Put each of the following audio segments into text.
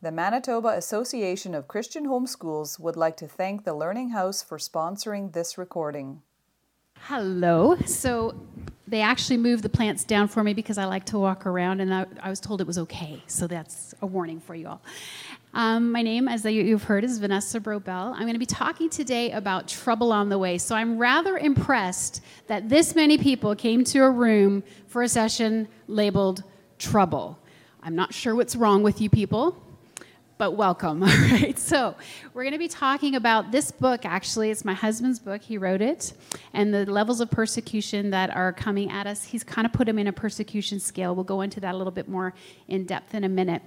The Manitoba Association of Christian Homeschools would like to thank the Learning House for sponsoring this recording. Hello. So they actually moved the plants down for me because I like to walk around, and I was told it was okay. So that's a warning for you all. My name, as you've heard, is Vanessa Brobel. I'm going to be talking today about trouble on the way. So I'm rather impressed that this many people came to a room for a session labeled Trouble. I'm not sure what's wrong with you people, but welcome. All right, so we're going to be talking about this book. Actually, it's my husband's book. He wrote it, and the levels of persecution that are coming at us. He's kind of put them in a persecution scale. We'll go into that a little bit more in depth in a minute.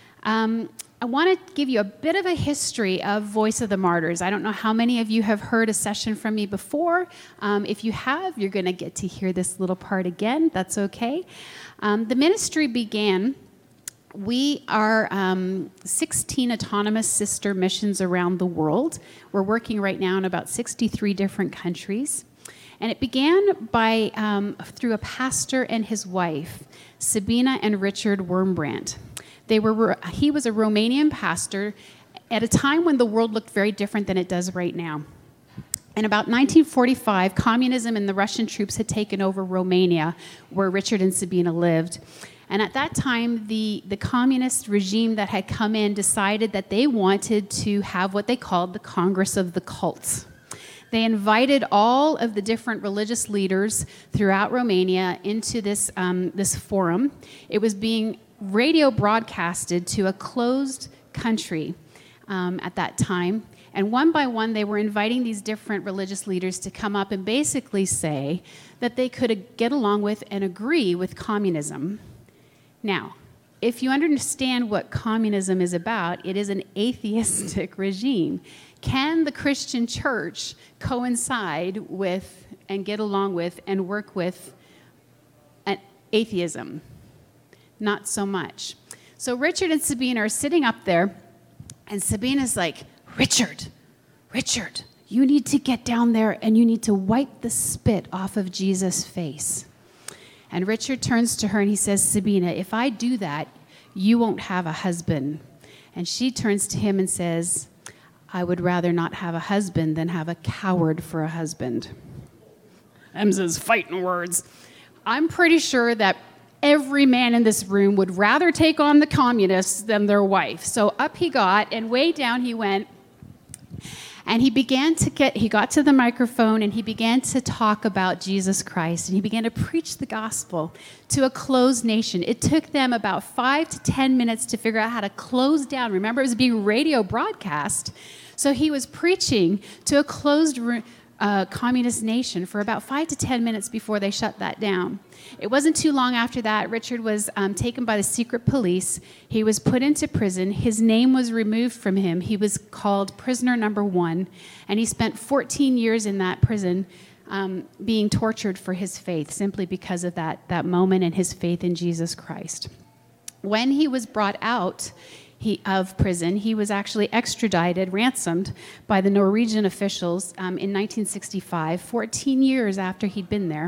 I want to give you a bit of a history of Voice of the Martyrs. I don't know how many of you have heard a session from me before. If you have, you're going to get to hear this little part again. That's okay. The ministry began. We are 16 autonomous sister missions around the world. We're working right now in about 63 different countries. And it began by through a pastor and his wife, Sabina and Richard Wurmbrand. He was a Romanian pastor at a time when the world looked very different than it does right now. In about 1945, communism and the Russian troops had taken over Romania, where Richard and Sabina lived. And at that time, the communist regime that had come in decided that they wanted to have what they called the Congress of the Cults. They invited all of the different religious leaders throughout Romania into this forum. It was being radio broadcasted to a closed country at that time. And one by one, they were inviting these different religious leaders to come up and basically say that they could get along with and agree with communism. Now, if you understand what communism is about, it is an atheistic regime. Can the Christian church coincide with and get along with and work with an atheism? Not so much. So Richard and Sabina are sitting up there, and Sabina's like, Richard, you need to get down there and you need to wipe the spit off of Jesus' face. And Richard turns to her and he says, Sabina, if I do that, you won't have a husband. And she turns to him and says, I would rather not have a husband than have a coward for a husband. Them's his fighting words. I'm pretty sure that every man in this room would rather take on the communists than their wife. So up he got, and way down he went. And he got to the microphone and he began to talk about Jesus Christ, and he began to preach the gospel to a closed nation. It took them about 5 to 10 minutes to figure out how to close down. Remember, it was being radio broadcast. So he was preaching to a closed communist nation for about 5 to 10 minutes before they shut that down. It wasn't too long after that, Richard was taken by the secret police. He was put into prison. His name was removed from him. He was called prisoner number 1, and he spent 14 years in that prison being tortured for his faith, simply because of that moment and his faith in Jesus Christ. When he was brought out of prison, he was actually extradited, ransomed by the Norwegian officials in 1965, 14 years after he'd been there.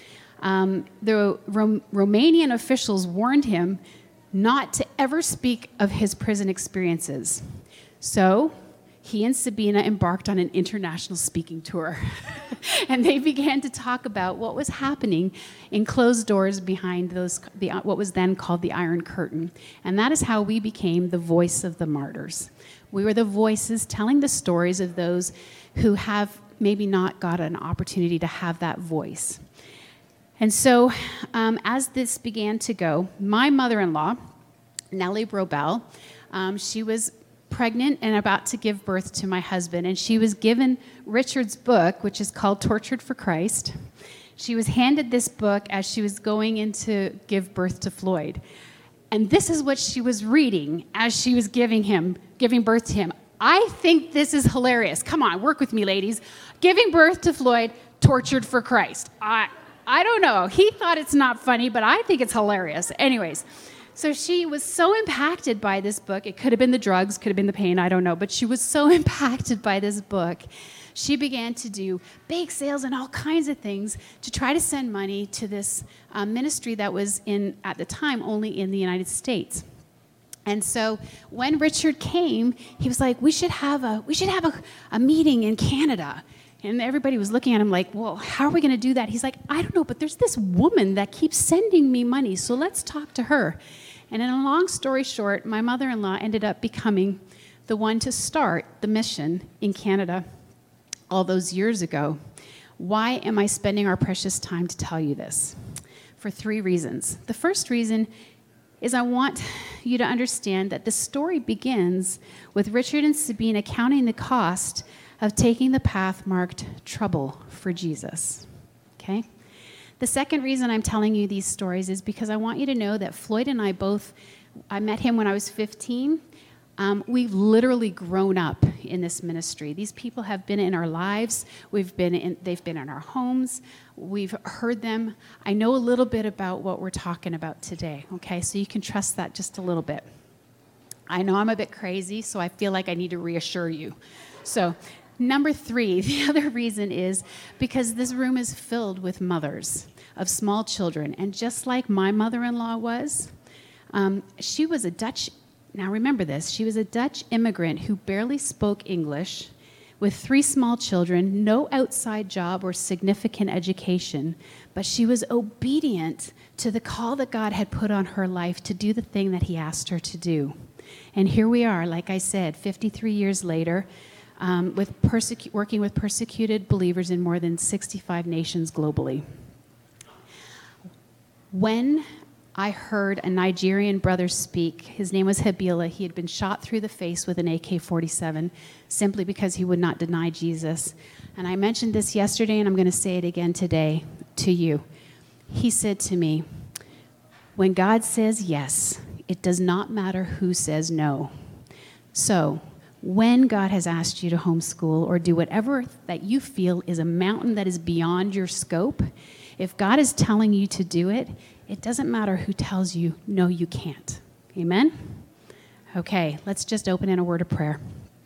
The Romanian officials warned him not to ever speak of his prison experiences. So he and Sabina embarked on an international speaking tour. And they began to talk about what was happening in closed doors behind what was then called the Iron Curtain. And that is how we became the Voice of the Martyrs. We were the voices telling the stories of those who have maybe not got an opportunity to have that voice. And so as this began to go, my mother-in-law, Nellie Brobel, she was pregnant and about to give birth to my husband, and she was given Richard's book, which is called Tortured for Christ. She was handed this book as she was going in to give birth to Floyd. And this is what she was reading as she was giving birth to him. I think this is hilarious. Come on, work with me, ladies. Giving birth to Floyd, tortured for Christ. I don't know. He thought it's not funny, but I think it's hilarious. Anyways, so she was so impacted by this book. It could have been the drugs, could have been the pain, I don't know. But she was so impacted by this book. She began to do bake sales and all kinds of things to try to send money to this ministry that was at the time, only in the United States. And so when Richard came, he was like, we should have a meeting in Canada. And everybody was looking at him like, well, how are we going to do that? He's like, I don't know, but there's this woman that keeps sending me money, so let's talk to her. And in a long story short, my mother-in-law ended up becoming the one to start the mission in Canada all those years ago. Why am I spending our precious time to tell you this? For 3 reasons. The first reason is I want you to understand that the story begins with Richard and Sabina counting the cost of taking the path marked trouble for Jesus. Okay? The second reason I'm telling you these stories is because I want you to know that Floyd and I met him when I was 15. We've literally grown up in this ministry. These people have been in our lives. They've been in our homes. We've heard them. I know a little bit about what we're talking about today, okay? So you can trust that just a little bit. I know I'm a bit crazy, so I feel like I need to reassure you. So number 3, the other reason is because this room is filled with mothers of small children. And just like my mother-in-law was, she was a Dutch. Now remember this, she was a Dutch immigrant who barely spoke English with 3 small children, no outside job or significant education, but she was obedient to the call that God had put on her life to do the thing that he asked her to do. And here we are, like I said, 53 years later, working with persecuted believers in more than 65 nations globally. When I heard a Nigerian brother speak. His name was Habila. He had been shot through the face with an AK-47 simply because he would not deny Jesus. And I mentioned this yesterday, and I'm going to say it again today to you. He said to me, when God says yes, it does not matter who says no. So when God has asked you to homeschool or do whatever that you feel is a mountain that is beyond your scope, if God is telling you to do it, it doesn't matter who tells you, no, you can't. Amen? Okay, let's just open in a word of prayer.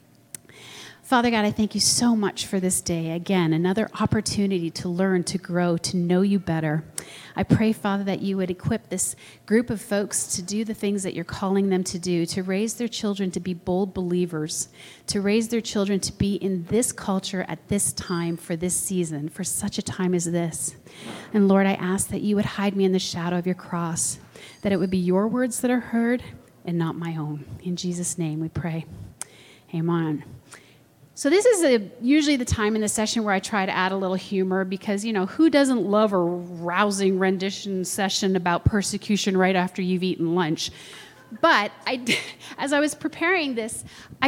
Father God, I thank you so much for this day. Again, another opportunity to learn, to grow, to know you better. I pray, Father, that you would equip this group of folks to do the things that you're calling them to do, to raise their children to be bold believers, to raise their children to be in this culture at this time, for this season, for such a time as this. And Lord, I ask that you would hide me in the shadow of your cross, that it would be your words that are heard and not my own. In Jesus' name we pray. Amen. So this is usually the time in the session where I try to add a little humor because, you know, who doesn't love a rousing rendition session about persecution right after you've eaten lunch? But as I was preparing this,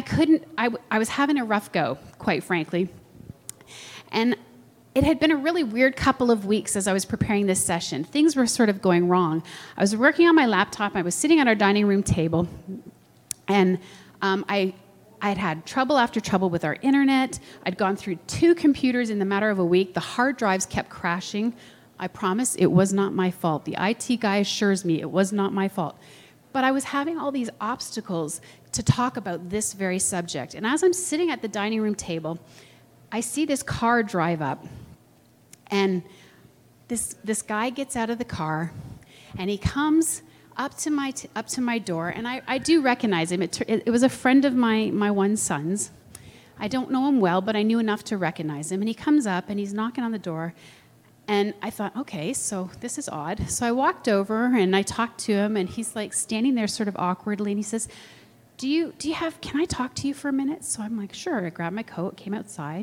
I was having a rough go, quite frankly. And it had been a really weird couple of weeks as I was preparing this session. Things were sort of going wrong. I was working on my laptop. I was sitting at our dining room table, and I had trouble after trouble with our internet. I'd gone through 2 computers in the matter of a week. The hard drives kept crashing. I promise it was not my fault. The IT guy assures me it was not my fault. But I was having all these obstacles to talk about this very subject. And as I'm sitting at the dining room table, I see this car drive up. And this guy gets out of the car, and he comes up to my door, and I do recognize him. It was a friend of my one son's. I don't know him well, but I knew enough to recognize him. And he comes up, and he's knocking on the door. And I thought, okay, so this is odd. So I walked over, and I talked to him, and he's like standing there sort of awkwardly, and he says, can I talk to you for a minute? So I'm like, sure. I grabbed my coat, came outside.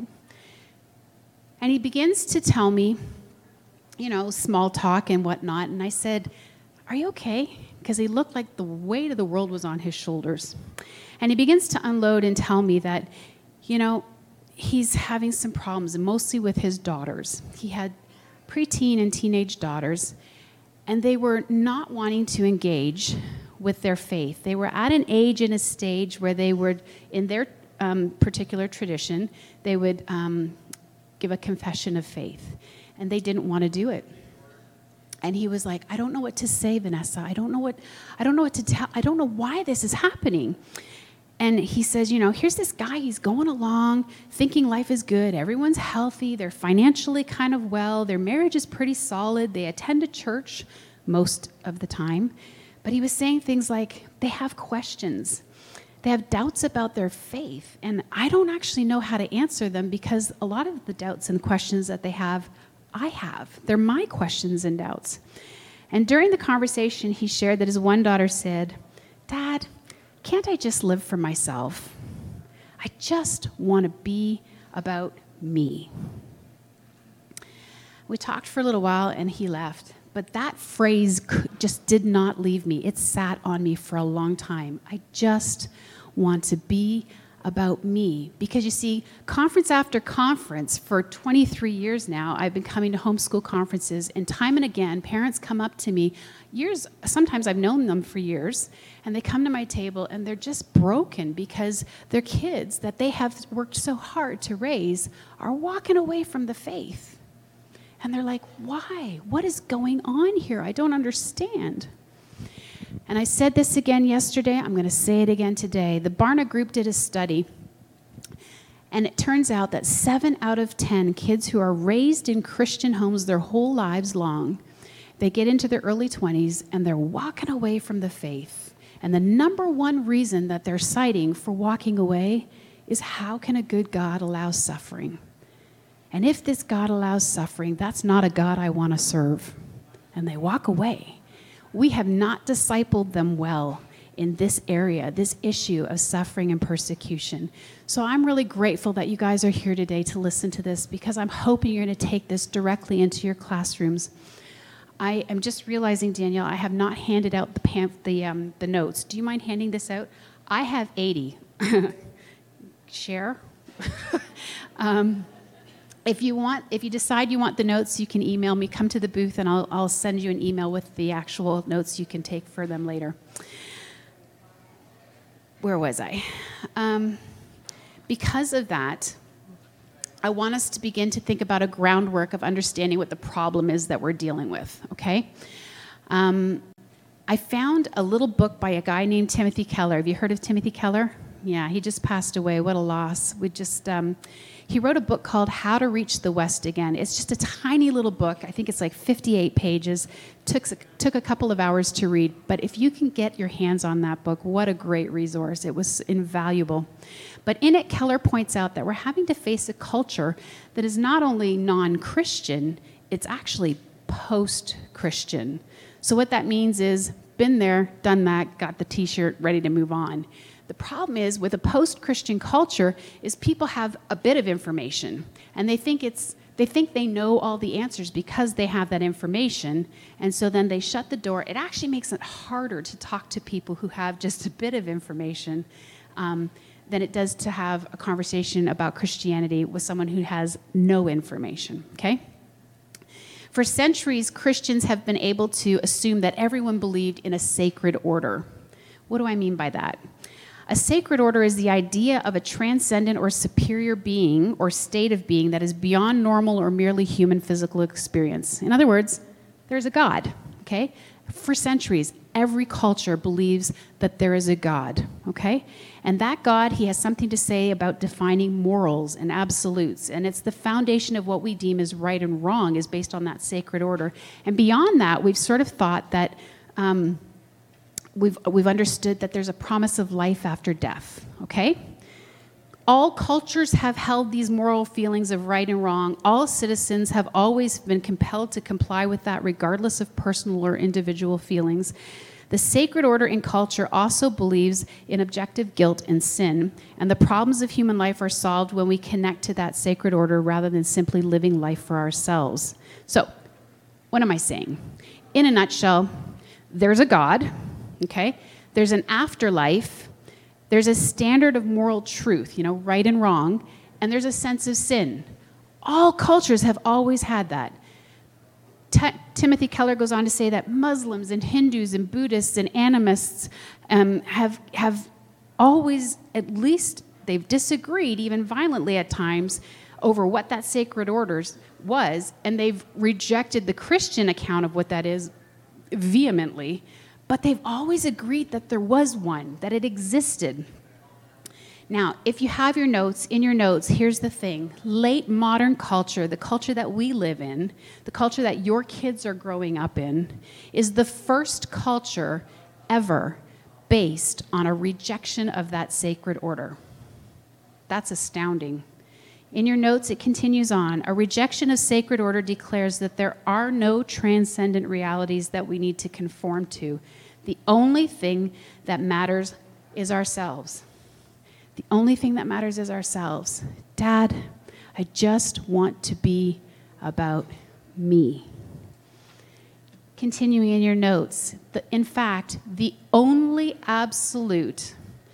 And he begins to tell me, you know, small talk and whatnot. And I said, are you okay? Because he looked like the weight of the world was on his shoulders. And he begins to unload and tell me that, you know, he's having some problems, mostly with his daughters. He had preteen and teenage daughters, and they were not wanting to engage with their faith. They were at an age and a stage where they would, in their particular tradition, they would give a confession of faith, and they didn't want to do it. And he was like, I don't know what to say, Vanessa. I don't know what to tell. I don't know why this is happening. And he says, you know, here's this guy. He's going along, thinking life is good. Everyone's healthy. They're financially kind of well. Their marriage is pretty solid. They attend a church most of the time. But he was saying things like, they have questions. They have doubts about their faith, and I don't actually know how to answer them because a lot of the doubts and questions that they have, I have. They're my questions and doubts. And during the conversation, he shared that his one daughter said, "Dad, can't I just live for myself? I just want to be about me." We talked for a little while, and he left. But that phrase just did not leave me. It sat on me for a long time. I just want to be about me. Because you see, conference after conference, for 23 years now, I've been coming to homeschool conferences, and time and again, parents come up to me, sometimes I've known them for years, and they come to my table and they're just broken because their kids that they have worked so hard to raise are walking away from the faith. And they're like, why? What is going on here? I don't understand. And I said this again yesterday. I'm going to say it again today. The Barna Group did a study, and it turns out that 7 out of 10 kids who are raised in Christian homes their whole lives long, they get into their early 20s, and they're walking away from the faith. And the number one reason that they're citing for walking away is, how can a good God allow suffering? And if this God allows suffering, that's not a God I want to serve. And they walk away. We have not discipled them well in this area, this issue of suffering and persecution. So I'm really grateful that you guys are here today to listen to this, because I'm hoping you're going to take this directly into your classrooms. I am just realizing, Danielle, I have not handed out the notes. Do you mind handing this out? I have 80. Share. If you decide you want the notes, you can email me. Come to the booth, and I'll send you an email with the actual notes you can take for them later. Where was I? Because of that, I want us to begin to think about a groundwork of understanding what the problem is that we're dealing with, okay? I found a little book by a guy named Timothy Keller. Have you heard of Timothy Keller? Yeah, he just passed away. What a loss. He wrote a book called How to Reach the West Again. It's just a tiny little book. I think it's like 58 pages. Took a couple of hours to read. But if you can get your hands on that book, what a great resource. It was invaluable. But in it, Keller points out that we're having to face a culture that is not only non-Christian, it's actually post-Christian. So what that means is, been there, done that, got the t-shirt, ready to move on. The problem is, with a post-Christian culture, is people have a bit of information, and they think they know all the answers because they have that information, and so then they shut the door. It actually makes it harder to talk to people who have just a bit of information than it does to have a conversation about Christianity with someone who has no information, okay? For centuries, Christians have been able to assume that everyone believed in a sacred order. What do I mean by that? A sacred order is the idea of a transcendent or superior being or state of being that is beyond normal or merely human physical experience. In other words, there's a God, okay? For centuries, every culture believes that there is a God, okay? And that God, he has something to say about defining morals and absolutes, and it's the foundation of what we deem as right and wrong is based on that sacred order. And beyond that, we've sort of thought that we've understood that there's a promise of life after death, okay? All cultures have held these moral feelings of right and wrong. All citizens have always been compelled to comply with that, regardless of personal or individual feelings. The sacred order in culture also believes in objective guilt and sin, and the problems of human life are solved when we connect to that sacred order rather than simply living life for ourselves. So, what am I saying? In a nutshell, there's a God, okay? There's an afterlife. There's a standard of moral truth, right and wrong, and there's a sense of sin. All cultures have always had that. Timothy Keller goes on to say that Muslims and Hindus and Buddhists and animists have always, at least they've disagreed, even violently at times, over what that sacred order was, and they've rejected the Christian account of what that is vehemently. But they've always agreed that there was one, that it existed. Now, if you have in your notes, here's the thing. Late modern culture, the culture that we live in, the culture that your kids are growing up in, is the first culture ever based on a rejection of that sacred order. That's astounding. In your notes, it continues on. A rejection of sacred order declares that there are no transcendent realities that we need to conform to. The only thing that matters is ourselves. The only thing that matters is ourselves. Dad, I just want to be about me. Continuing in your notes, in fact, the only absolute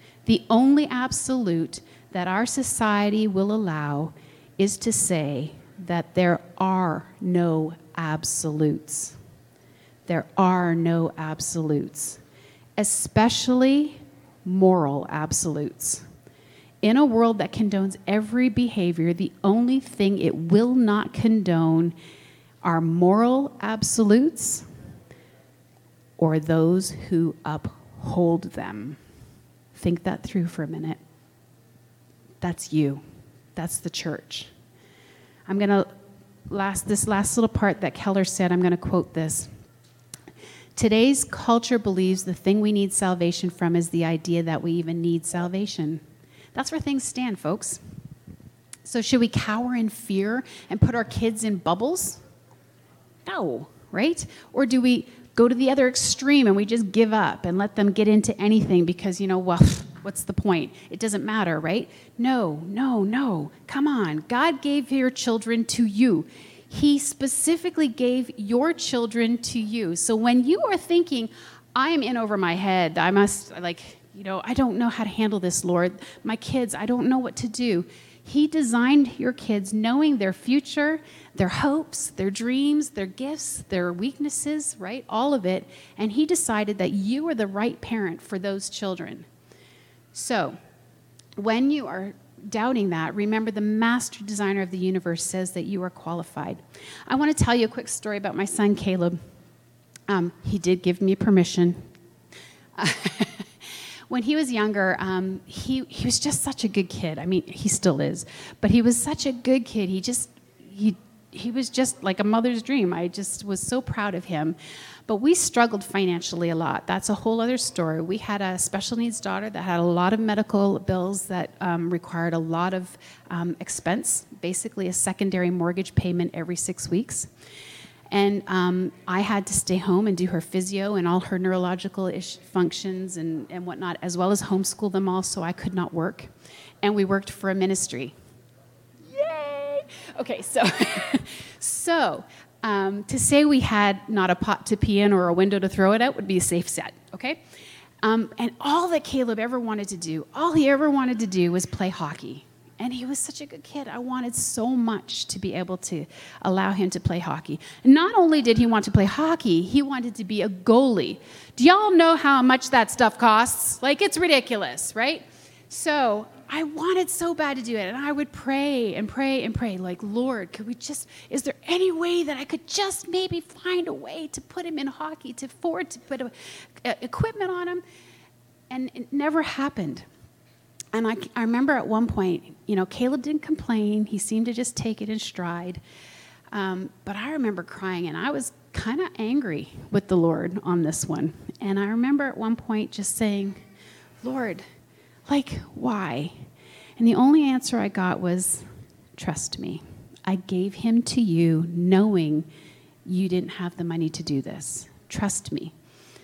that our society will allow is to say that there are no absolutes. There are no absolutes, especially moral absolutes. In a world that condones every behavior, the only thing it will not condone are moral absolutes or those who uphold them. Think that through for a minute. That's you. That's the church. I'm going to, this last little part that Keller said, I'm going to quote this. Today's culture believes the thing we need salvation from is the idea that we even need salvation. That's where things stand, folks. So should we cower in fear and put our kids in bubbles? No, right? Or do we go to the other extreme and we just give up and let them get into anything because, well, what's the point? It doesn't matter, right? No. Come on. God gave your children to you. He specifically gave your children to you. So when you are thinking, I am in over my head, I don't know how to handle this, Lord. My kids, I don't know what to do. He designed your kids knowing their future, their hopes, their dreams, their gifts, their weaknesses, right? All of it. And he decided that you are the right parent for those children. So when you are doubting that, remember the master designer of the universe says that you are qualified. I want to tell you a quick story about my son, Caleb. He did give me permission. When he was younger, he was just such a good kid. I mean, he still is, but he was such a good kid. He was just like a mother's dream. I just was so proud of him. But we struggled financially a lot. That's a whole other story. We had a special needs daughter that had a lot of medical bills that required a lot of expense, basically a secondary mortgage payment every 6 weeks. And I had to stay home and do her physio and all her neurological functions and whatnot, as well as homeschool them all, so I could not work. And we worked for a ministry. Yay! Okay, so to say we had not a pot to pee in or a window to throw it out would be a safe set, okay? And all that Caleb ever wanted to do, all he ever wanted to do was play hockey. And he was such a good kid. I wanted so much to be able to allow him to play hockey. Not only did he want to play hockey, he wanted to be a goalie. Do y'all know how much that stuff costs? Like, it's ridiculous, right? So I wanted so bad to do it. And I would pray and pray and pray, like, Lord, is there any way that I could just maybe find a way to put him in hockey, to afford to put equipment on him? And it never happened. And I remember at one point, Caleb didn't complain. He seemed to just take it in stride. But I remember crying, and I was kind of angry with the Lord on this one. And I remember at one point just saying, Lord, why? And the only answer I got was, trust me. I gave him to you knowing you didn't have the money to do this. Trust me.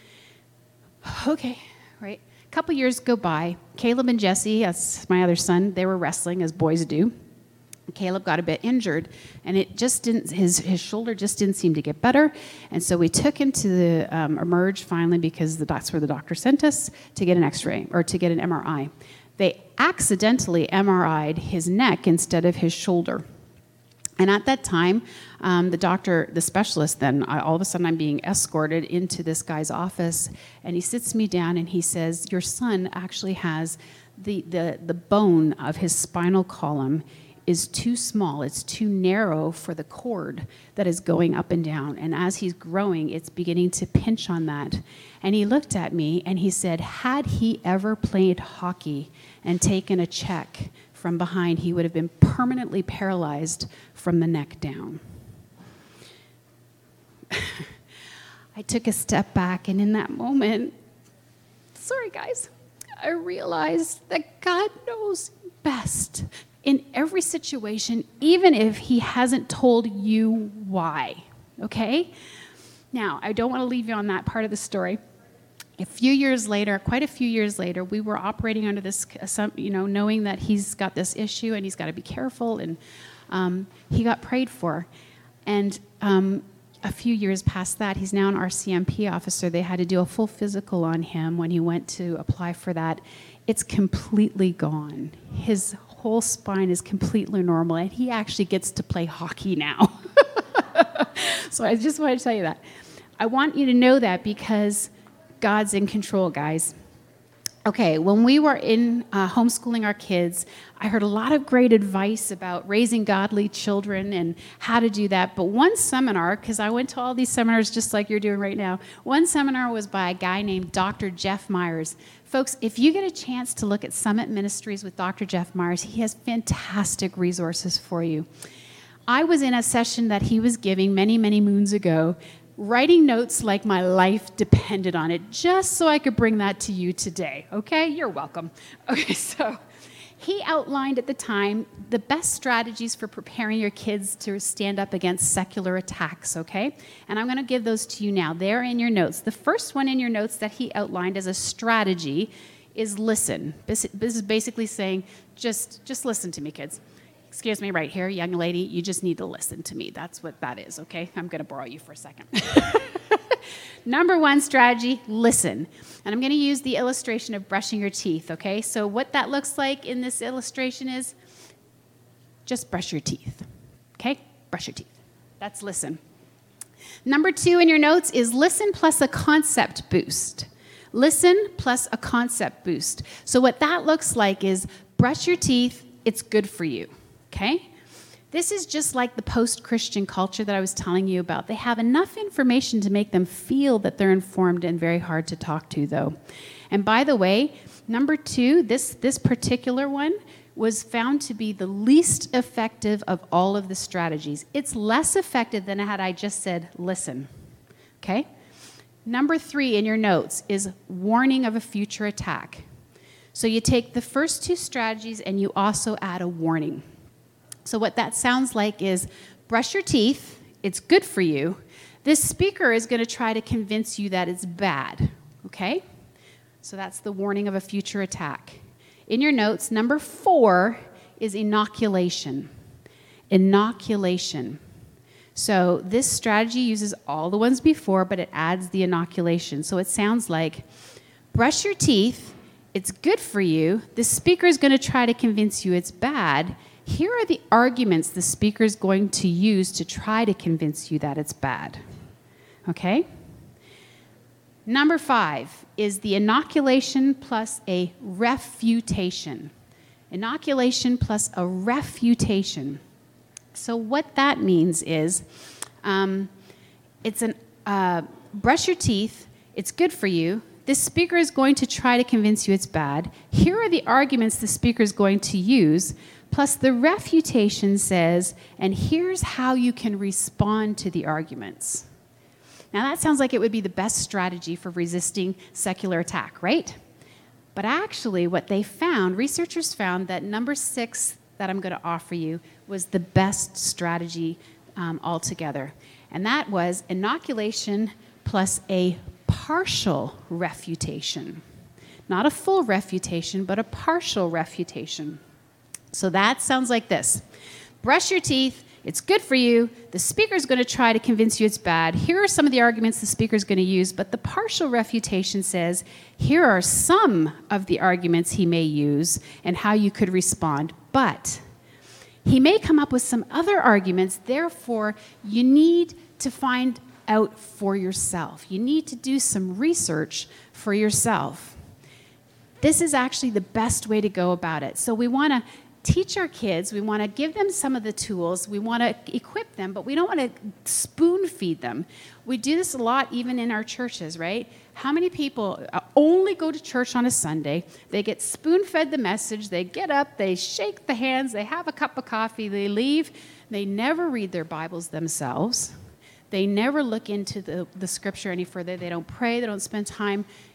Okay, right? A couple years go by. Caleb and Jesse, that's my other son, they were wrestling as boys do. Caleb got a bit injured, and it just didn't. His shoulder just didn't seem to get better, and so we took him to the Emerge finally because that's where the doctor sent us to get an X-ray or to get an MRI. They accidentally MRI'd his neck instead of his shoulder. And at that time, the specialist then, all of a sudden I'm being escorted into this guy's office, and he sits me down and he says, your son actually has the bone of his spinal column is too small. It's too narrow for the cord that is going up and down. And as he's growing, it's beginning to pinch on that. And he looked at me and he said, had he ever played hockey and taken a check from behind, he would have been permanently paralyzed from the neck down. I took a step back, and in that moment, sorry guys, I realized that God knows best in every situation, even if he hasn't told you why, okay? Now, I don't want to leave you on that part of the story. Quite a few years later, we were operating under this, knowing that he's got this issue and he's got to be careful, and he got prayed for. And a few years past that, he's now an RCMP officer. They had to do a full physical on him when he went to apply for that. It's completely gone. His whole spine is completely normal, and he actually gets to play hockey now. So I just wanted to tell you that. I want you to know that because God's in control, guys. Okay, when we were in homeschooling our kids, I heard a lot of great advice about raising godly children and how to do that. But one seminar, because I went to all these seminars just like you're doing right now, one seminar was by a guy named Dr. Jeff Myers. Folks, if you get a chance to look at Summit Ministries with Dr. Jeff Myers, he has fantastic resources for you. I was in a session that he was giving many, many moons ago, writing notes like my life depended on it, just so I could bring that to you today, okay? You're welcome. Okay, so he outlined at the time the best strategies for preparing your kids to stand up against secular attacks, okay? And I'm going to give those to you now. They're in your notes. The first one in your notes that he outlined as a strategy is listen. This is basically saying, just listen to me, kids. Excuse me right here, young lady, you just need to listen to me. That's what that is, okay? I'm going to borrow you for a second. Number one strategy, listen. And I'm going to use the illustration of brushing your teeth, okay? So what that looks like in this illustration is just brush your teeth, okay? Brush your teeth. That's listen. Number two in your notes is listen plus a concept boost. Listen plus a concept boost. So what that looks like is brush your teeth, it's good for you. Okay? This is just like the post-Christian culture that I was telling you about. They have enough information to make them feel that they're informed and very hard to talk to, though. And by the way, number two, this particular one was found to be the least effective of all of the strategies. It's less effective than had I just said, listen. Okay? Number three in your notes is warning of a future attack. So you take the first two strategies and you also add a warning. So what that sounds like is brush your teeth, it's good for you. This speaker is going to try to convince you that it's bad, okay? So that's the warning of a future attack. In your notes, number 4 is inoculation. Inoculation. So this strategy uses all the ones before, but it adds the inoculation. So it sounds like brush your teeth, it's good for you. The speaker is going to try to convince you it's bad. Here are the arguments the speaker is going to use to try to convince you that it's bad. Okay? Number 5 is the inoculation plus a refutation. Inoculation plus a refutation. So what that means is it's brush your teeth, it's good for you. This speaker is going to try to convince you it's bad. Here are the arguments the speaker is going to use, plus the refutation says, and here's how you can respond to the arguments. Now that sounds like it would be the best strategy for resisting secular attack, right? But actually what they found, researchers found that number 6 that I'm going to offer you was the best strategy altogether. And that was inoculation plus a partial refutation. Not a full refutation, but a partial refutation. So that sounds like this. Brush your teeth. It's good for you. The speaker's going to try to convince you it's bad. Here are some of the arguments the speaker's going to use, but the partial refutation says, here are some of the arguments he may use and how you could respond. But he may come up with some other arguments. Therefore, you need to find out for yourself. You need to do some research for yourself. This is actually the best way to go about it. So we want to teach our kids, we want to give them some of the tools, we want to equip them, but we don't want to spoon feed them. We do this a lot even in our churches, right? How many people only go to church on a Sunday, they get spoon-fed the message, they get up, they shake the hands, they have a cup of coffee, they leave, they never read their Bibles themselves, they never look into the scripture any further, they don't pray, they don't spend time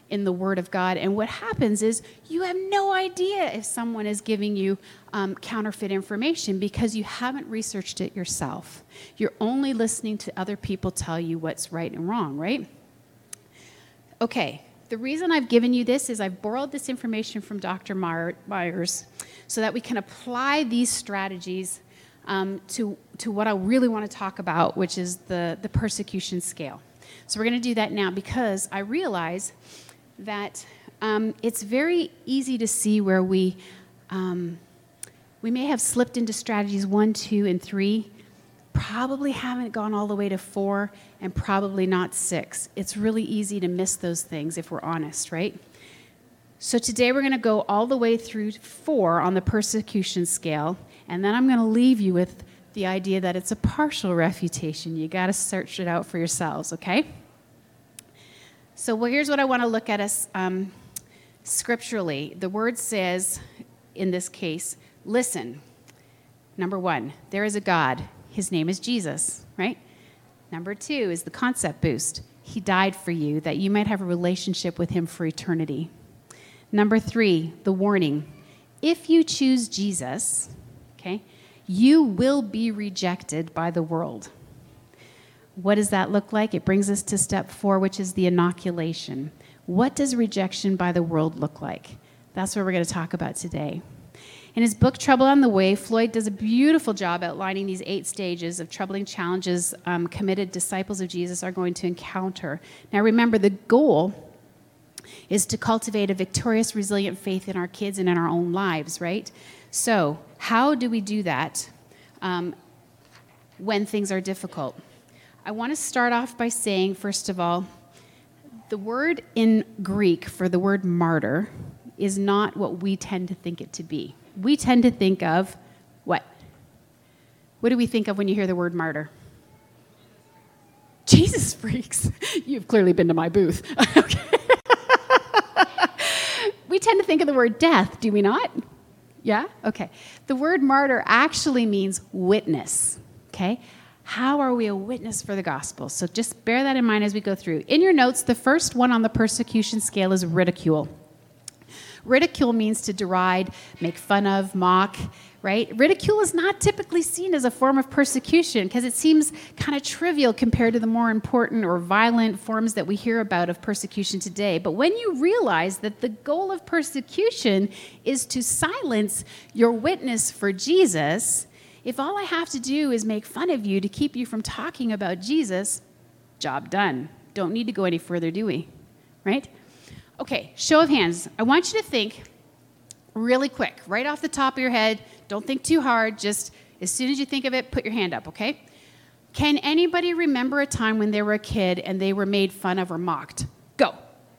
in the Word of God. And what happens is you have no idea if someone is giving you counterfeit information because you haven't researched it yourself. You're only listening to other people tell you what's right and wrong, right? Okay, the reason I've given you this is I've borrowed this information from Dr. Myers so that we can apply these strategies to what I really want to talk about, which is the persecution scale. So we're going to do that now because I realize that it's very easy to see where we may have slipped into strategies 1, 2, and 3, probably haven't gone all the way to 4, and probably not 6. It's really easy to miss those things if we're honest, right? So today we're going to go all the way through 4 on the persecution scale, and then I'm going to leave you with the idea that it's a partial refutation. You got to search it out for yourselves, okay? So here's what I want to look at us scripturally. The word says, in this case, listen. Number 1, there is a God. His name is Jesus, right? Number 2 is the concept boost. He died for you that you might have a relationship with him for eternity. Number 3, the warning. If you choose Jesus, okay, you will be rejected by the world. What does that look like? It brings us to step 4, which is the inoculation. What does rejection by the world look like? That's what we're going to talk about today. In his book, Trouble on the Way, Floyd does a beautiful job outlining these 8 stages of troubling challenges committed disciples of Jesus are going to encounter. Now remember, the goal is to cultivate a victorious, resilient faith in our kids and in our own lives, right? So how do we do that when things are difficult? I want to start off by saying, first of all, the word in Greek for the word martyr is not what we tend to think it to be. We tend to think of what? What do we think of when you hear the word martyr? Jesus freaks. You've clearly been to my booth. Okay. We tend to think of the word death, do we not? Yeah? Okay. The word martyr actually means witness. Okay? How are we a witness for the gospel? So just bear that in mind as we go through. In your notes, the first one on the persecution scale is ridicule. Ridicule means to deride, make fun of, mock, right? Ridicule is not typically seen as a form of persecution because it seems kind of trivial compared to the more important or violent forms that we hear about of persecution today. But when you realize that the goal of persecution is to silence your witness for Jesus, if all I have to do is make fun of you to keep you from talking about Jesus, job done. Don't need to go any further, do we? Right? Okay, show of hands. I want you to think really quick, right off the top of your head. Don't think too hard. Just as soon as you think of it, put your hand up, okay? Can anybody remember a time when they were a kid and they were made fun of or mocked? Go.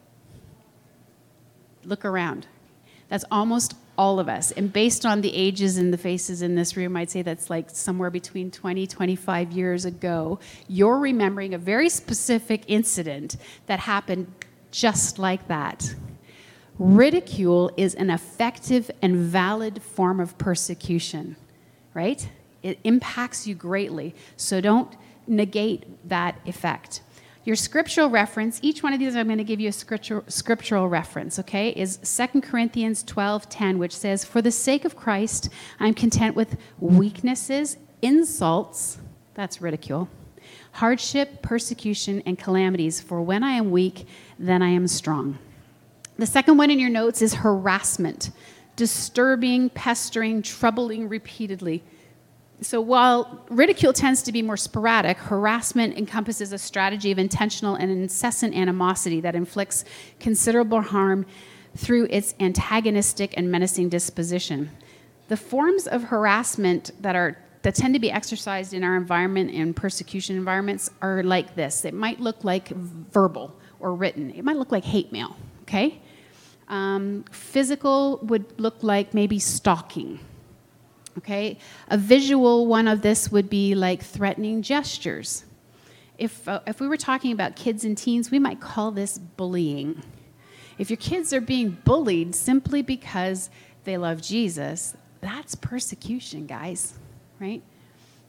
Look around. That's almost all of us. And based on the ages and the faces in this room, I'd say that's like somewhere between 20, 25 years ago. You're remembering a very specific incident that happened just like that. Ridicule is an effective and valid form of persecution, right? It impacts you greatly, so don't negate that effect. Your scriptural reference, each one of these I'm going to give you a scriptural reference, okay, is 2 Corinthians 12:10, which says, "For the sake of Christ, I'm content with weaknesses, insults," that's ridicule, "hardship, persecution, and calamities, for when I am weak, then I am strong." The second one in your notes is harassment, disturbing, pestering, troubling repeatedly. So while ridicule tends to be more sporadic, harassment encompasses a strategy of intentional and incessant animosity that inflicts considerable harm through its antagonistic and menacing disposition. The forms of harassment that tend to be exercised in our environment and persecution environments are like this. It might look like verbal or written. It might look like hate mail, okay? Physical would look like maybe stalking, okay? A visual one of this would be like threatening gestures. If we were talking about kids and teens, we might call this bullying. If your kids are being bullied simply because they love Jesus, that's persecution, guys, right?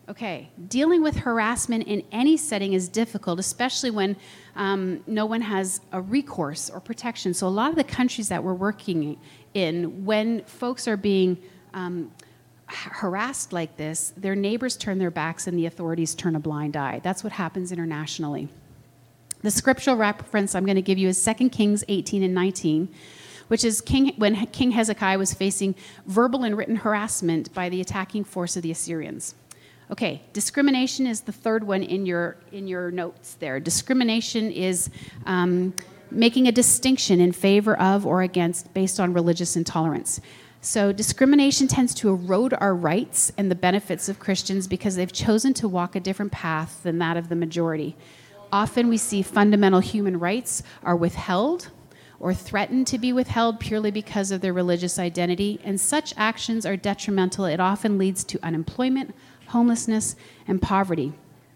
Okay, dealing with harassment in any setting is difficult, especially when no one has a recourse or protection. So a lot of the countries that we're working in, when folks are being harassed like this, their neighbors turn their backs and the authorities turn a blind eye. That's what happens internationally. The scriptural reference I'm going to give you is 2 Kings 18 and 19, which is when King Hezekiah was facing verbal and written harassment by the attacking force of the Assyrians. Okay, discrimination is the third one in your notes there. Discrimination is making a distinction in favor of or against based on religious intolerance. So discrimination tends to erode our rights and the benefits of Christians because they've chosen to walk a different path than that of the majority. Often we see fundamental human rights are withheld or threatened to be withheld purely because of their religious identity, and such actions are detrimental. It often leads to unemployment, homelessness, and poverty.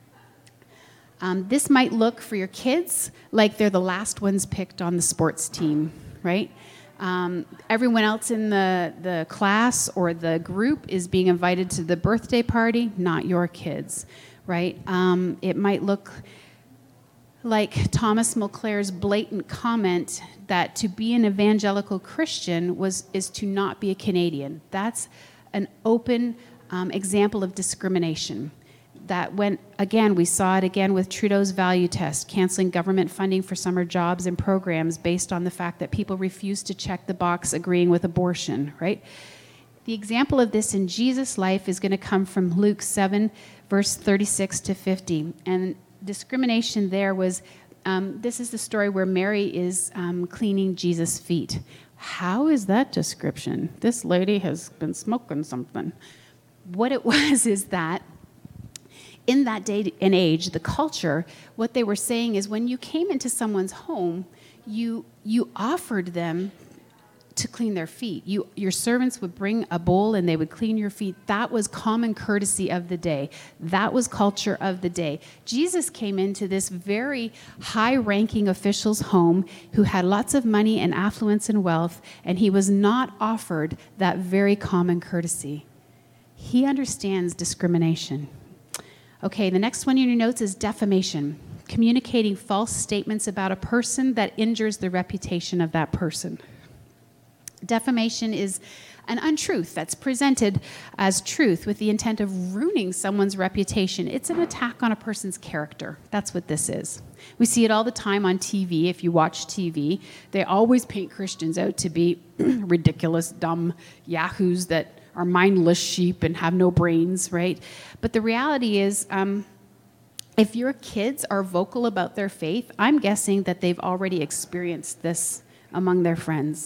This might look for your kids like they're the last ones picked on the sports team, right? Everyone else in the class or the group is being invited to the birthday party, not your kids, right? It might look like Thomas Mulcair's blatant comment that to be an evangelical Christian is to not be a Canadian. That's an open example of discrimination. That went, again, we saw it again with Trudeau's value test, canceling government funding for summer jobs and programs based on the fact that people refused to check the box agreeing with abortion, right? The example of this in Jesus' life is going to come from Luke 7, verse 36 to 50. And discrimination there was, this is the story where Mary is cleaning Jesus' feet. How is that description? This lady has been smoking something. What it was is that in that day and age, the culture, what they were saying is when you came into someone's home, you offered them to clean their feet. Your servants would bring a bowl and they would clean your feet. That was common courtesy of the day. That was culture of the day. Jesus came into this very high-ranking official's home who had lots of money and affluence and wealth, and he was not offered that very common courtesy. He understands discrimination. Okay, the next one in your notes is defamation, communicating false statements about a person that injures the reputation of that person. Defamation is an untruth that's presented as truth with the intent of ruining someone's reputation. It's an attack on a person's character. That's what this is. We see it all the time on TV. If you watch TV, they always paint Christians out to be ridiculous, dumb yahoos that are mindless sheep and have no brains, right? But the reality is, if your kids are vocal about their faith, I'm guessing that they've already experienced this among their friends.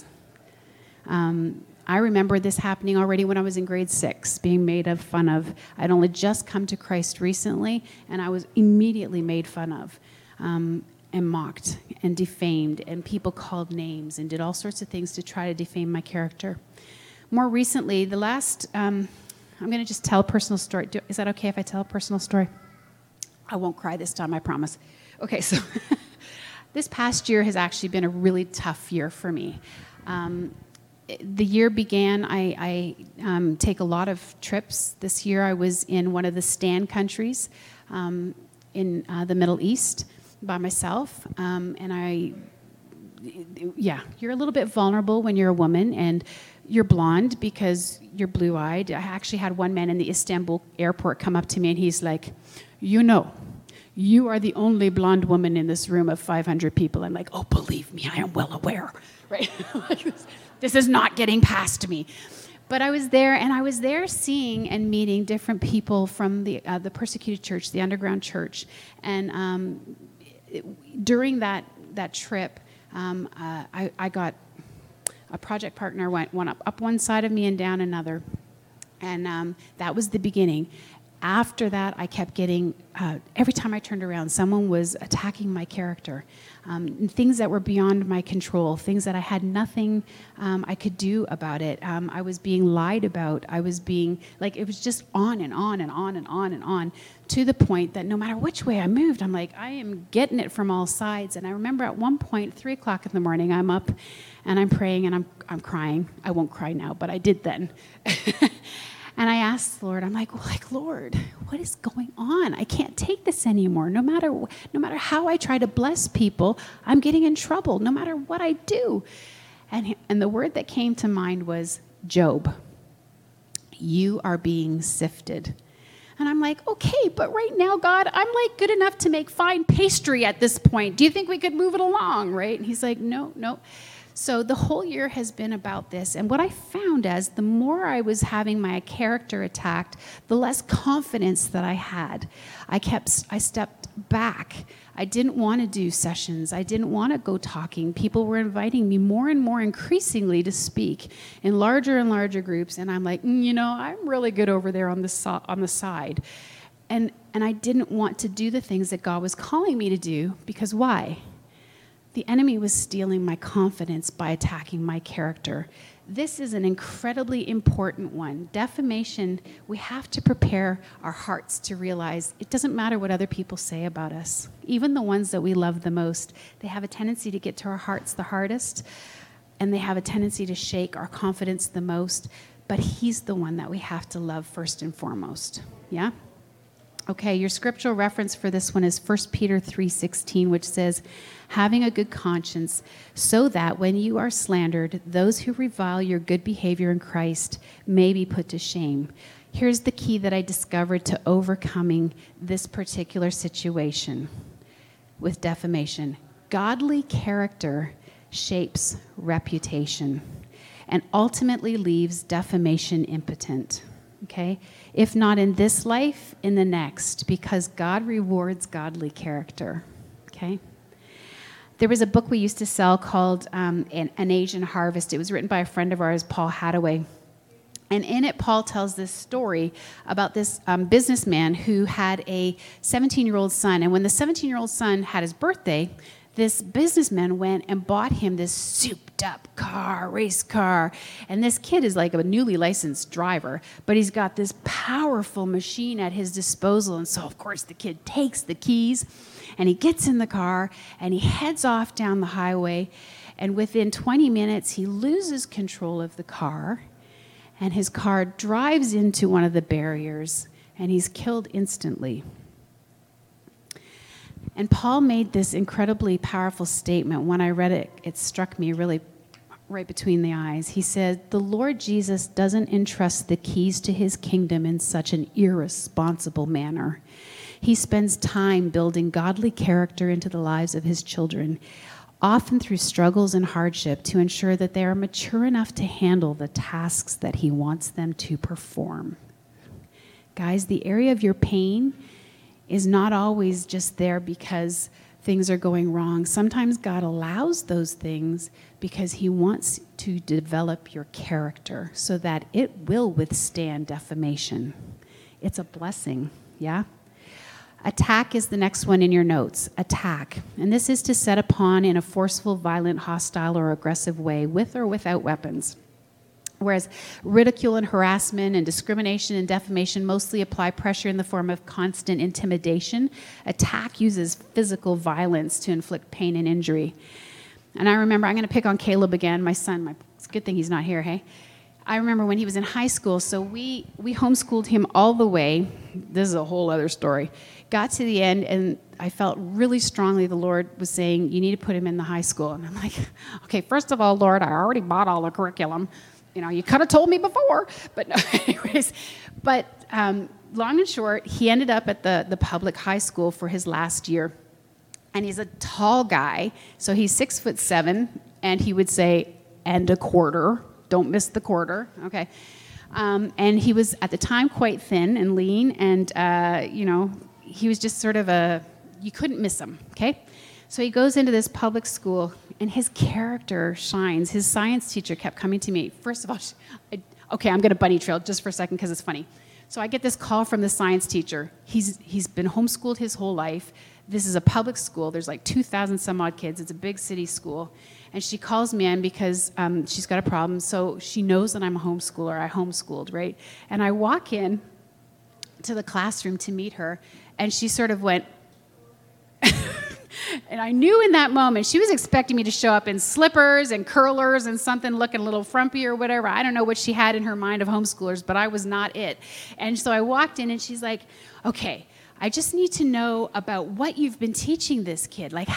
I remember this happening already when I was in grade 6, being made fun of. I'd only just come to Christ recently, and I was immediately made fun of and mocked and defamed, and people called names and did all sorts of things to try to defame my character. More recently, the last, I'm going to just tell a personal story. Is that okay if I tell a personal story? I won't cry this time, I promise. Okay, so this past year has actually been a really tough year for me. The year began, I take a lot of trips. This year I was in one of the STAN countries in the Middle East by myself. You're a little bit vulnerable when you're a woman and you're blonde because you're blue-eyed. I actually had one man in the Istanbul airport come up to me and he's like, you are the only blonde woman in this room of 500 people. I'm like, oh, believe me, I am well aware, right? This is not getting past me. But I was there, and I was there seeing and meeting different people from the persecuted church, the underground church. And during that trip, I got a project partner went up one side of me and down another. And that was the beginning. After that, I kept getting, every time I turned around, someone was attacking my character. Things that were beyond my control, things that I had nothing I could do about it. I was being lied about. I was being, it was just on and on and on and on and on, to the point that no matter which way I moved, I'm like, I am getting it from all sides. And I remember at one point, 3 o'clock in the morning, I'm up and I'm praying and I'm crying. I won't cry now, but I did then. And I asked the Lord, I'm like, Lord, what is going on? I can't take this anymore. No matter how I try to bless people, I'm getting in trouble, no matter what I do. And the word that came to mind was Job. You are being sifted. And I'm like, okay, but right now, God, I'm like good enough to make fine pastry at this point. Do you think we could move it along, right? And he's like, no. So the whole year has been about this. And what I found as the more I was having my character attacked, the less confidence that I had. I stepped back. I didn't want to do sessions. I didn't want to go talking. People were inviting me more and more increasingly to speak in larger and larger groups. And I'm like, I'm really good over there on the side. And I didn't want to do the things that God was calling me to do, because why? The enemy was stealing my confidence by attacking my character. This is an incredibly important one. Defamation, we have to prepare our hearts to realize it doesn't matter what other people say about us. Even the ones that we love the most, they have a tendency to get to our hearts the hardest, and they have a tendency to shake our confidence the most, but he's the one that we have to love first and foremost. Yeah? Okay, your scriptural reference for this one is 1 Peter 3:16, which says, having a good conscience, so that when you are slandered, those who revile your good behavior in Christ may be put to shame. Here's the key that I discovered to overcoming this particular situation with defamation. Godly character shapes reputation and ultimately leaves defamation impotent. Okay? If not in this life, in the next, because God rewards godly character. Okay? There was a book we used to sell called An Asian Harvest. It was written by a friend of ours, Paul Hadaway. And in it, Paul tells this story about this businessman who had a 17-year-old son. And when the 17-year-old son had his birthday, this businessman went and bought him this souped-up car, race car. And this kid is like a newly licensed driver, but he's got this powerful machine at his disposal. And so, of course, the kid takes the keys, and he gets in the car, and he heads off down the highway. And within 20 minutes, he loses control of the car, and his car drives into one of the barriers, and he's killed instantly. And Paul made this incredibly powerful statement. When I read it, it struck me really right between the eyes. He said, the Lord Jesus doesn't entrust the keys to his kingdom in such an irresponsible manner. He spends time building godly character into the lives of his children, often through struggles and hardship, to ensure that they are mature enough to handle the tasks that he wants them to perform. Guys, the area of your pain is not always just there because things are going wrong. Sometimes God allows those things because he wants to develop your character so that it will withstand defamation. It's a blessing, yeah? Attack is the next one in your notes. Attack. And this is to set upon in a forceful, violent, hostile, or aggressive way, with or without weapons. Whereas ridicule and harassment and discrimination and defamation mostly apply pressure in the form of constant intimidation, attack uses physical violence to inflict pain and injury. And I remember, I'm going to pick on Caleb again, my son. It's a good thing he's not here, hey? I remember when he was in high school, so we homeschooled him all the way. This is a whole other story. Got to the end, and I felt really strongly the Lord was saying, you need to put him in the high school. And I'm like, okay, first of all, Lord, I already bought all the curriculum. You could have told me before. But no, anyways. But long and short, he ended up at the public high school for his last year. And he's a tall guy. So he's 6'7", and he would say, and a quarter. Don't miss the quarter. Okay. And he was, at the time, quite thin and lean. And, he was just sort of you couldn't miss him. Okay. So he goes into this public school, and his character shines. His science teacher kept coming to me. First of all, I'm going to bunny trail just for a second because it's funny. So I get this call from the science teacher. He's been homeschooled his whole life. This is a public school. There's like 2,000 some odd kids. It's a big city school. And she calls me in because she's got a problem. So she knows that I'm a homeschooler. I homeschooled, right? And I walk in to the classroom to meet her, and she sort of went... And I knew in that moment she was expecting me to show up in slippers and curlers and something looking a little frumpy or whatever. I don't know what she had in her mind of homeschoolers, but I was not it. And so I walked in and she's like, okay, I just need to know about what you've been teaching this kid. Like,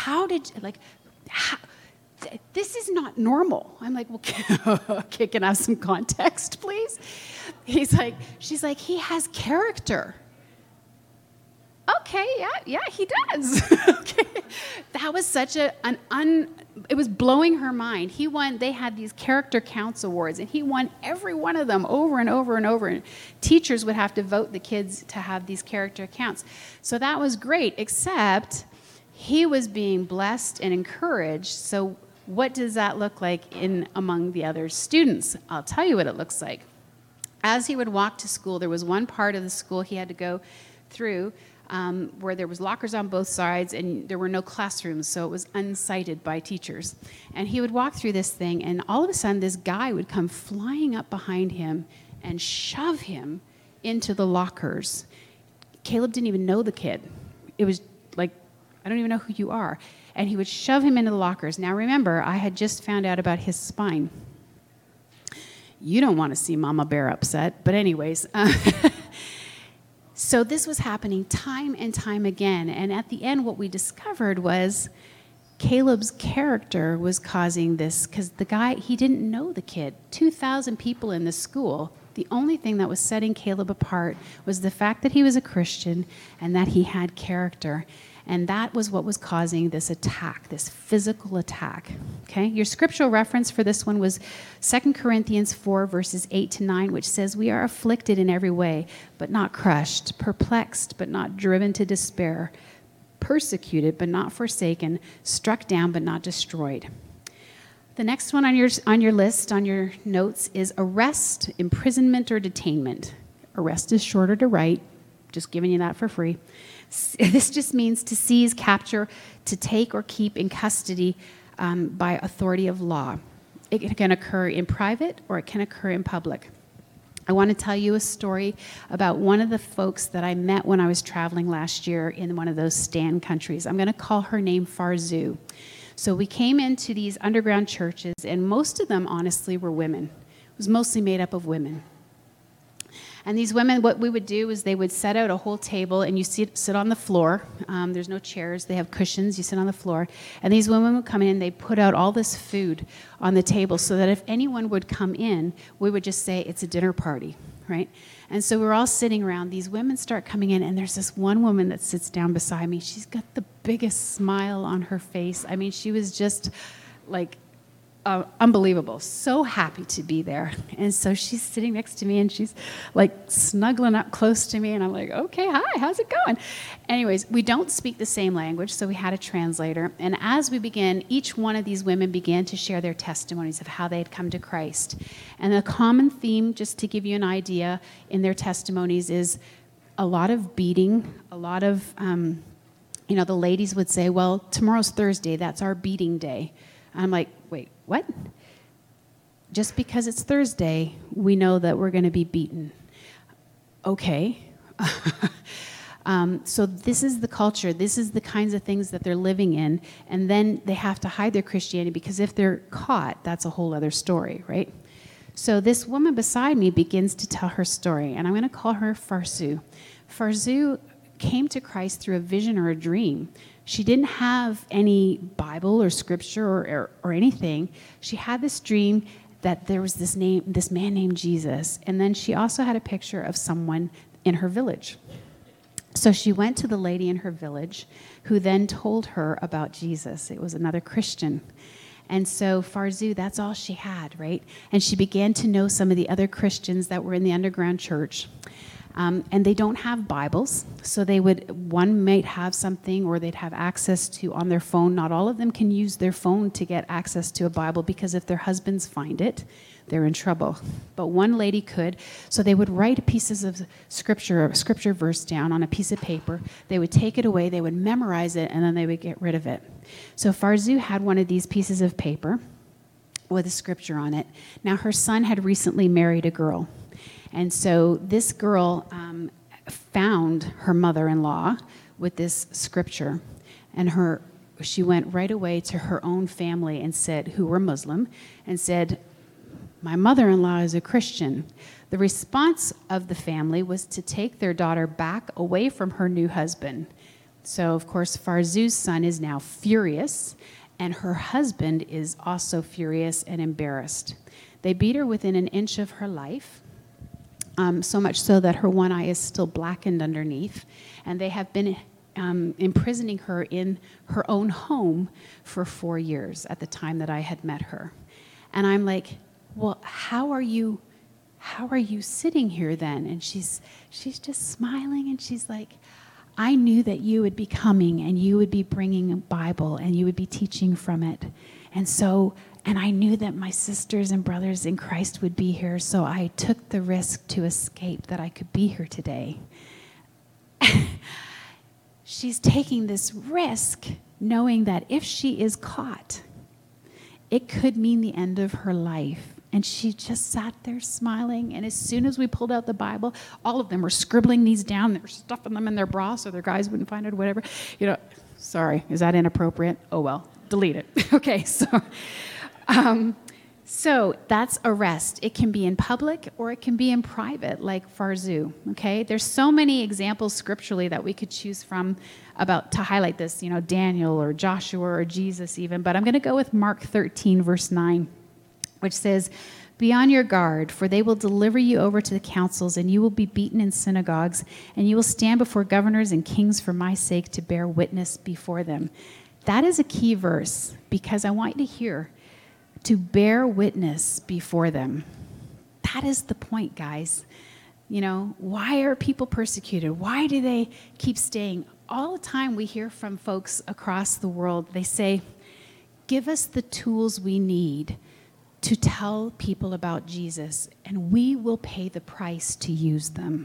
this is not normal. I'm like, well, okay, can I have some context, please? She's like, he has character. Okay, yeah, he does. Okay. That was such it was blowing her mind. They had these character counts awards, and he won every one of them over and over and over. And teachers would have to vote the kids to have these character counts. So that was great, except he was being blessed and encouraged. So what does that look like among the other students? I'll tell you what it looks like. As he would walk to school, there was one part of the school he had to go through where there was lockers on both sides and there were no classrooms, so it was unsighted by teachers. And he would walk through this thing, and all of a sudden this guy would come flying up behind him and shove him into the lockers. Caleb didn't even know the kid. It was like, I don't even know who you are. And he would shove him into the lockers. Now remember, I had just found out about his spine. You don't want to see Mama Bear upset, but anyways. So this was happening time and time again. And at the end, what we discovered was Caleb's character was causing this, because the guy, he didn't know the kid. 2,000 people in the school. The only thing that was setting Caleb apart was the fact that he was a Christian and that he had character. And that was what was causing this attack, this physical attack. Okay? Your scriptural reference for this one was 2 Corinthians 4, verses 8 to 9, which says, we are afflicted in every way, but not crushed, perplexed, but not driven to despair, persecuted, but not forsaken, struck down, but not destroyed. The next one on your list, on your notes, is arrest, imprisonment, or detainment. Arrest is shorter to write, just giving you that for free. This just means to seize, capture, to take or keep in custody by authority of law. It can occur in private or it can occur in public. I want to tell you a story about one of the folks that I met when I was traveling last year in one of those Stan countries. I'm going to call her name Farzoo. So we came into these underground churches, and most of them, honestly, were women. It was mostly made up of women. And these women, what we would do is they would set out a whole table, and you sit on the floor. There's no chairs. They have cushions. You sit on the floor. And these women would come in, and they'd put out all this food on the table so that if anyone would come in, we would just say, it's a dinner party, right? And so we're all sitting around. These women start coming in, and there's this one woman that sits down beside me. She's got the biggest smile on her face. I mean, she was just like unbelievable, so happy to be there. And so she's sitting next to me, and she's like snuggling up close to me, and I'm like, okay, hi, how's it going? Anyways, we don't speak the same language, so we had a translator. And as we began, each one of these women began to share their testimonies of how they had come to Christ. And the common theme, just to give you an idea, in their testimonies is a lot of beating, a lot of, the ladies would say, well, tomorrow's Thursday, that's our beating day. And I'm like, wait, what? Just because it's Thursday, we know that we're going to be beaten. Okay. So this is the culture. This is the kinds of things that they're living in. And then they have to hide their Christianity, because if they're caught, that's a whole other story, right? So this woman beside me begins to tell her story, and I'm going to call her Farzoo. Farzoo came to Christ through a vision or a dream. She didn't have any Bible or scripture or anything. She had this dream that there was this man named Jesus, and then she also had a picture of someone in her village. So she went to the lady in her village, who then told her about Jesus. It was another Christian. And so Farzoo, that's all she had, right? And she began to know some of the other Christians that were in the underground church. And they don't have Bibles, so one might have something, or they'd have access to on their phone. Not all of them can use their phone to get access to a Bible, because if their husbands find it, they're in trouble. But one lady could, so they would write pieces of scripture, a scripture verse down on a piece of paper. They would take it away, they would memorize it, and then they would get rid of it. So Farzoo had one of these pieces of paper with a scripture on it. Now, her son had recently married a girl. And so this girl found her mother-in-law with this scripture. And her she went right away to her own family and said, who were Muslim, and said, my mother-in-law is a Christian. The response of the family was to take their daughter back away from her new husband. So, of course, Farzu's son is now furious, and her husband is also furious and embarrassed. They beat her within an inch of her life, so much so that her one eye is still blackened underneath, and they have been imprisoning her in her own home for 4 years at the time that I had met her. And I'm like, well, how are you sitting here then? And she's just smiling, and she's like, I knew that you would be coming and you would be bringing a Bible and you would be teaching from it. And I knew that my sisters and brothers in Christ would be here, so I took the risk to escape that I could be here today. She's taking this risk knowing that if she is caught, it could mean the end of her life. And she just sat there smiling. And as soon as we pulled out the Bible, all of them were scribbling these down. They were stuffing them in their bra so their guys wouldn't find it or whatever. Sorry, is that inappropriate? Oh, well, delete it. Okay, so that's arrest. It can be in public or it can be in private, like Farzu, okay? There's so many examples scripturally that we could choose from to highlight this, Daniel or Joshua or Jesus even. But I'm going to go with Mark 13, verse 9. Which says, be on your guard, for they will deliver you over to the councils, and you will be beaten in synagogues, and you will stand before governors and kings for my sake to bear witness before them. That is a key verse, because I want you to hear, to bear witness before them. That is the point, guys. Why are people persecuted? Why do they keep staying? All the time we hear from folks across the world, they say, give us the tools we need to tell people about Jesus, and we will pay the price to use them.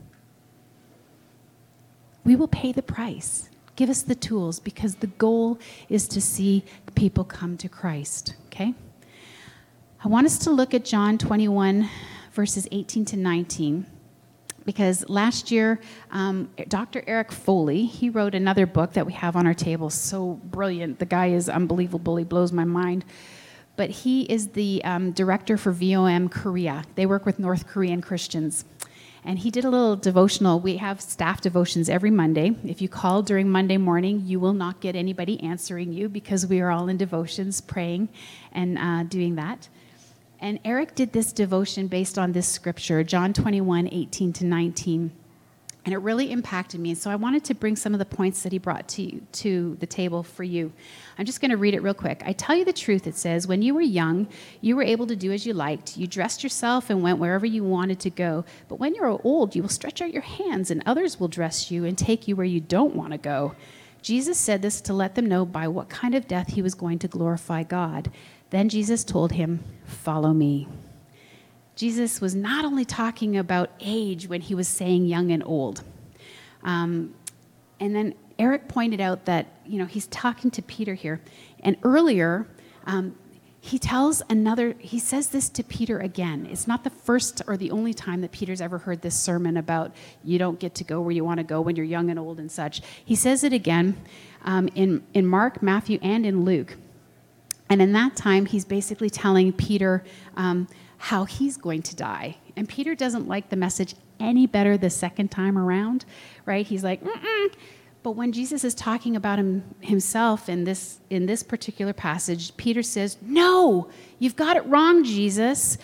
We will pay the price. Give us the tools, because the goal is to see people come to Christ, okay? I want us to look at John 21, verses 18 to 19, because last year, Dr. Eric Foley, he wrote another book that we have on our table. So brilliant. The guy is unbelievable. He blows my mind. But he is the director for VOM Korea. They work with North Korean Christians. And he did a little devotional. We have staff devotions every Monday. If you call during Monday morning, you will not get anybody answering you, because we are all in devotions, praying and doing that. And Eric did this devotion based on this scripture, John 21, 18 to 19. And it really impacted me. And so I wanted to bring some of the points that he brought to the table for you. I'm just going to read it real quick. I tell you the truth, it says, when you were young, you were able to do as you liked. You dressed yourself and went wherever you wanted to go. But when you're old, you will stretch out your hands, and others will dress you and take you where you don't want to go. Jesus said this to let them know by what kind of death he was going to glorify God. Then Jesus told him, follow me. Jesus was not only talking about age when he was saying young and old. And then Eric pointed out that, he's talking to Peter here. And earlier, he says this to Peter again. It's not the first or the only time that Peter's ever heard this sermon about you don't get to go where you want to go when you're young and old and such. He says it again in Mark, Matthew, and in Luke. And in that time, he's basically telling Peter how he's going to die. And Peter doesn't like the message any better the second time around, right? He's like, But when Jesus is talking about himself in this particular passage, Peter says, no, you've got it wrong, Jesus.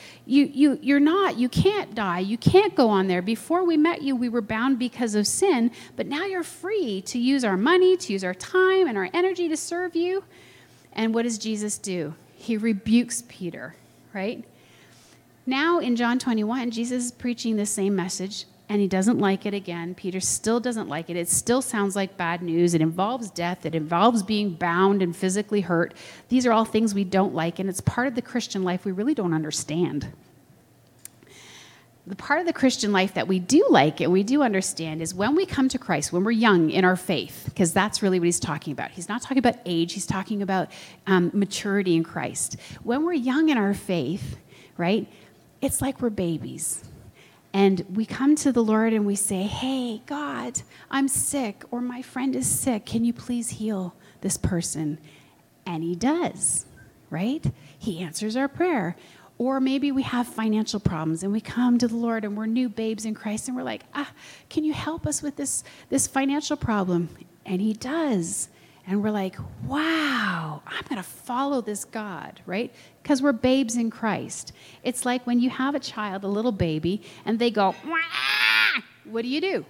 You can't die. You can't go on there. Before we met you, we were bound because of sin, but now you're free to use our money, to use our time and our energy to serve you. And what does Jesus do? He rebukes Peter, right? Now in John 21, Jesus is preaching the same message, and he doesn't like it again. Peter still doesn't like it. It still sounds like bad news. It involves death. It involves being bound and physically hurt. These are all things we don't like, and it's part of the Christian life we really don't understand. The part of the Christian life that we do like and we do understand is when we come to Christ, when we're young in our faith, because that's really what he's talking about. He's not talking about age. He's talking about maturity in Christ. When we're young in our faith, right, it's like we're babies. And we come to the Lord and we say, hey, God, I'm sick, or my friend is sick. Can you please heal this person. And he does, right? He answers our prayer. Or maybe we have financial problems and we come to the Lord and we're new babes in Christ and we're like, can you help us with this financial problem? And he does. And we're like, wow, I'm going to follow this God, right? Because we're babes in Christ. It's like when you have a child, a little baby, and they go, wah! What do?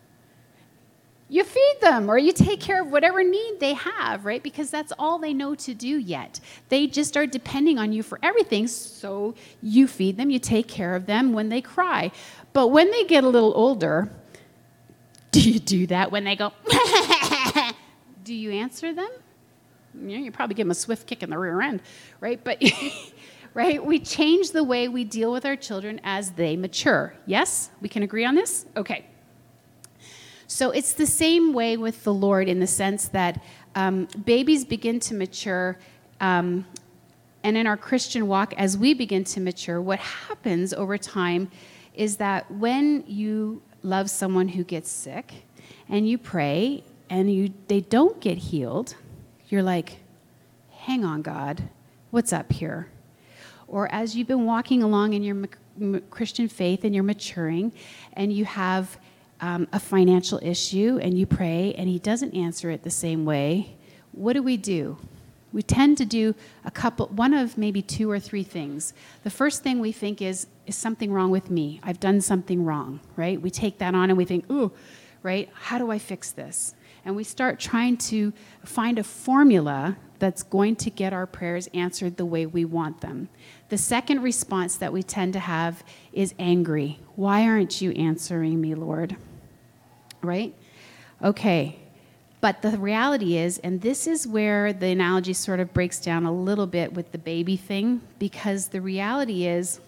You feed them or you take care of whatever need they have, right? Because that's all they know to do yet. They just are depending on you for everything, so you feed them, you take care of them when they cry. But when they get a little older, do you do that when they go, do you answer them? You probably give them a swift kick in the rear end, right? But right, we change the way we deal with our children as they mature. Yes? We can agree on this? Okay. So it's the same way with the Lord in the sense that babies begin to mature, and in our Christian walk, as we begin to mature, what happens over time is that when you love someone who gets sick and you pray and they don't get healed, you're like, hang on, God, what's up here? Or as you've been walking along in your Christian faith and you're maturing and you have a financial issue and you pray and he doesn't answer it the same way, what do? We tend to do one of maybe two or three things. The first thing we think is something wrong with me? I've done something wrong, right? We take that on and we think, ooh, right? How do I fix this? And we start trying to find a formula that's going to get our prayers answered the way we want them. The second response that we tend to have is angry. Why aren't you answering me, Lord? Right? Okay. But the reality is, and this is where the analogy sort of breaks down a little bit with the baby thing, because the reality is,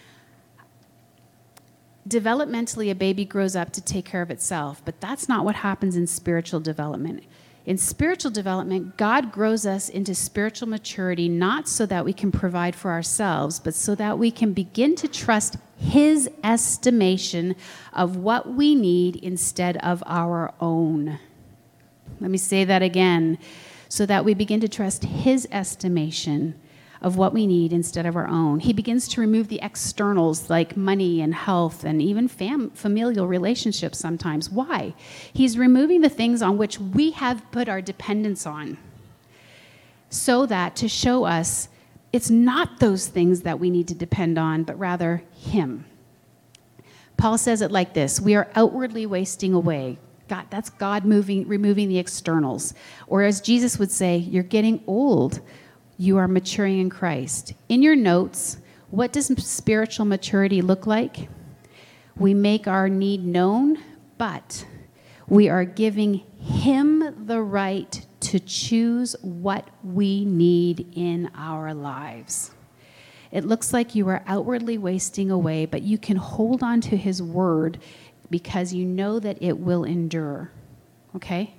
developmentally, a baby grows up to take care of itself, but that's not what happens in spiritual development. In spiritual development, God grows us into spiritual maturity, not so that we can provide for ourselves, but so that we can begin to trust his estimation of what we need instead of our own. Let me say that again. So that we begin to trust his estimation of what we need instead of our own. He begins to remove the externals like money and health and even familial relationships sometimes. Why? He's removing the things on which we have put our dependence on, so that to show us it's not those things that we need to depend on, but rather him. Paul says it like this: we are outwardly wasting away. God, that's God removing the externals. Or as Jesus would say, you're getting old. You are maturing in Christ. In your notes, what does spiritual maturity look like? We make our need known, but we are giving him the right to choose what we need in our lives. It looks like you are outwardly wasting away, but you can hold on to his word because you know that it will endure. Okay?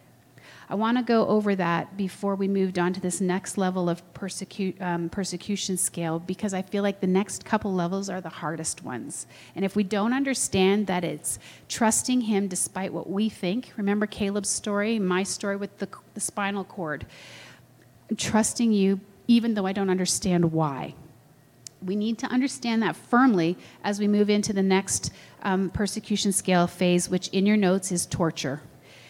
I want to go over that before we moved on to this next level of persecution scale, because I feel like the next couple levels are the hardest ones. And if we don't understand that it's trusting him despite what we think, remember Caleb's story, my story with the spinal cord, trusting you even though I don't understand why. We need to understand that firmly as we move into the next persecution scale phase, which in your notes is torture.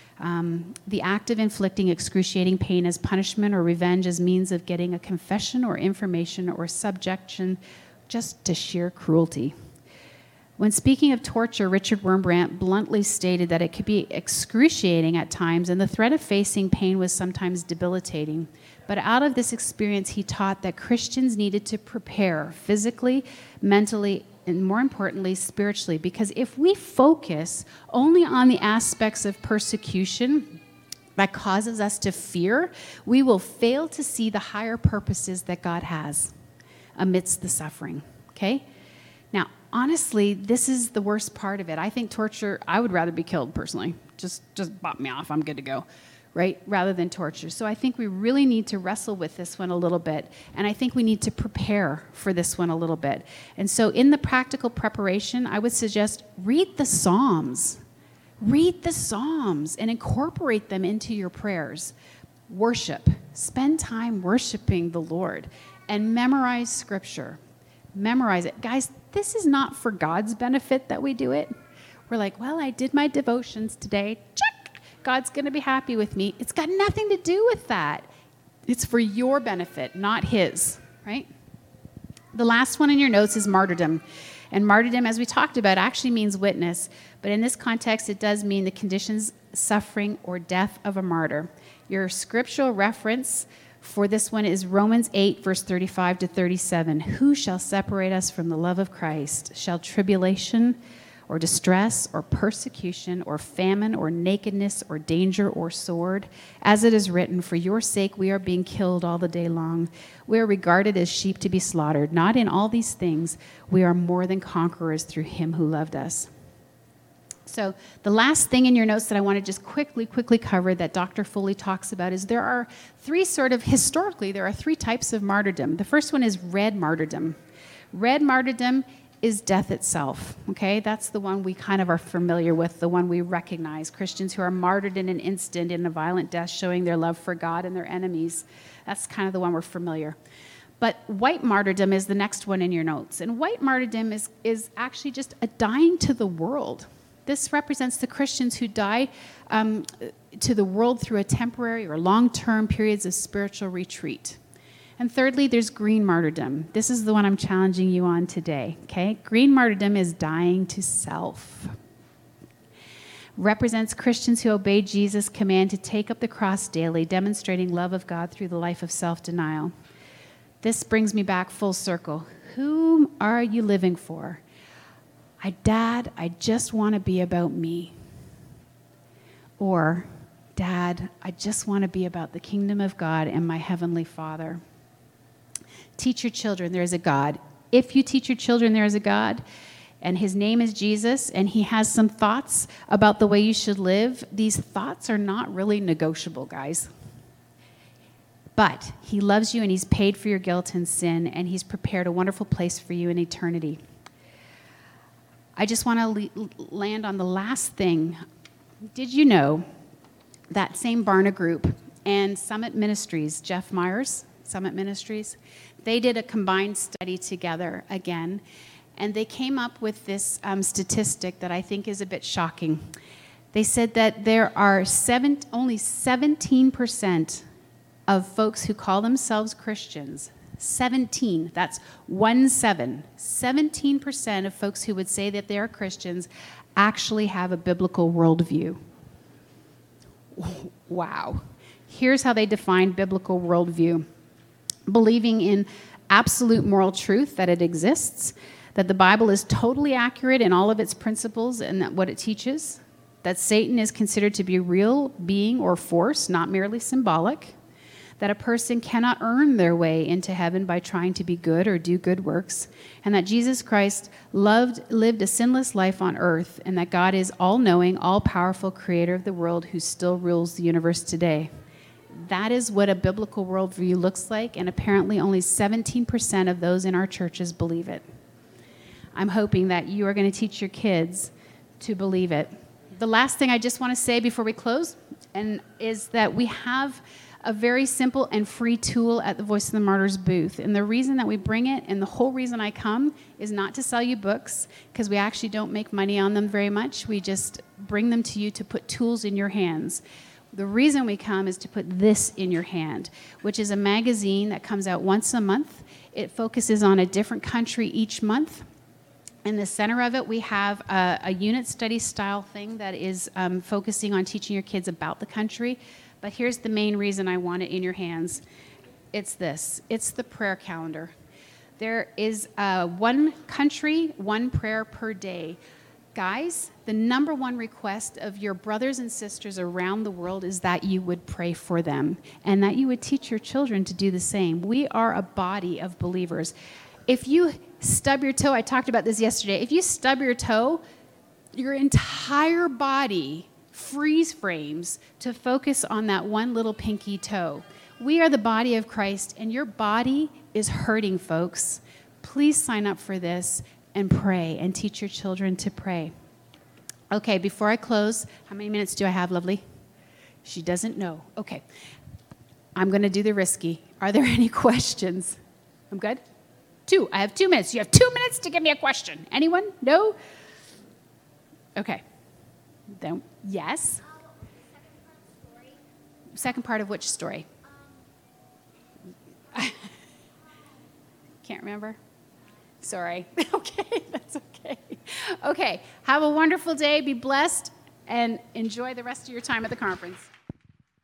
The act of inflicting excruciating pain as punishment or revenge as means of getting a confession or information or subjection just to sheer cruelty. When speaking of torture, Richard Wurmbrand bluntly stated that it could be excruciating at times, and the threat of facing pain was sometimes debilitating. But out of this experience, he taught that Christians needed to prepare physically, mentally, and more importantly, spiritually. Because if we focus only on the aspects of persecution that causes us to fear, we will fail to see the higher purposes that God has amidst the suffering, okay? Now, honestly, this is the worst part of it. I think torture, I would rather be killed personally. Just bop me off, I'm good to go, right? Rather than torture. So I think we really need to wrestle with this one a little bit, and I think we need to prepare for this one a little bit. And so in the practical preparation, I would suggest read the Psalms. Read the Psalms and incorporate them into your prayers. worship. Spend time worshiping the Lord and memorize scripture. Memorize it. Guys, this is not for God's benefit that we do it. We're like, well, I did my devotions today. Check. God's going to be happy with me. It's got nothing to do with that. It's for your benefit, not his, right? The last one in your notes is martyrdom. And martyrdom, as we talked about, actually means witness. But in this context, it does mean the conditions, suffering, or death of a martyr. Your scriptural reference for this one is Romans 8, verse 35 to 37. Who shall separate us from the love of Christ? Shall tribulation or distress or persecution or famine or nakedness or danger or sword? As it is written, for your sake we are being killed all the day long. We are regarded as sheep to be slaughtered. Not in all these things we are more than conquerors through him who loved us. So the last thing in your notes that I want to just quickly cover that Dr. Foley talks about is there are three types of martyrdom. The first one is red martyrdom. Red martyrdom is death itself, okay? That's the one we kind of are familiar with, the one we recognize. Christians who are martyred in an instant in a violent death, showing their love for God and their enemies. That's kind of the one we're familiar. But white martyrdom is the next one in your notes. And white martyrdom is actually just a dying to the world. This represents the Christians who die to the world through a temporary or long-term periods of spiritual retreat. And thirdly, there's green martyrdom. This is the one I'm challenging you on today, okay? Green martyrdom is dying to self. Represents Christians who obey Jesus' command to take up the cross daily, demonstrating love of God through the life of self-denial. This brings me back full circle. Whom are you living for? Dad, I just want to be about me. Or, Dad, I just want to be about the kingdom of God and my heavenly Father. Teach your children there is a God. If you teach your children there is a God, and his name is Jesus, and he has some thoughts about the way you should live, these thoughts are not really negotiable, guys. But he loves you, and he's paid for your guilt and sin, and he's prepared a wonderful place for you in eternity. I just want to land on the last thing. Did you know that same Barna Group and Summit Ministries, Jeff Myers, Summit Ministries, they did a combined study together again, and they came up with this statistic that I think is a bit shocking. They said that there are only 17% of folks who call themselves Christians. 17, that's 17. 17% of folks who would say that they are Christians actually have a biblical worldview. Wow. Here's how they define biblical worldview. Believing in absolute moral truth, that it exists, that the Bible is totally accurate in all of its principles and that what it teaches, that Satan is considered to be a real being or force, not merely symbolic, that a person cannot earn their way into heaven by trying to be good or do good works, and that Jesus Christ lived a sinless life on earth, and that God is all-knowing, all-powerful creator of the world who still rules the universe today. That is what a biblical worldview looks like, and apparently only 17% of those in our churches believe it. I'm hoping that you are going to teach your kids to believe it. The last thing I just want to say before we close is that we have a very simple and free tool at the Voice of the Martyrs booth. And the reason that we bring it, and the whole reason I come, is not to sell you books, because we actually don't make money on them very much. We just bring them to you to put tools in your hands. The reason we come is to put this in your hand, which is a magazine that comes out once a month. It focuses on a different country each month. In the center of it, we have a unit study style thing that is focusing on teaching your kids about the country. But here's the main reason I want it in your hands. It's this. It's the prayer calendar. There is one country, one prayer per day. Guys, the number one request of your brothers and sisters around the world is that you would pray for them and that you would teach your children to do the same. We are a body of believers. If you stub your toe, I talked about this yesterday, if you stub your toe, your entire body freeze frames to focus on that one little pinky toe. We are the body of Christ, and your body is hurting, folks. Please sign up for this and pray and teach your children to pray. Okay, before I close, how many minutes do I have, lovely? She doesn't know. Okay. I'm going to do the risky. Are there any questions? I'm good? 2. I have 2 minutes. You have 2 minutes to give me a question. Anyone? No? Okay. Then, yes? Second part of which story? Can't remember? Sorry. Okay, that's okay. Okay, have a wonderful day. Be blessed and enjoy the rest of your time at the conference.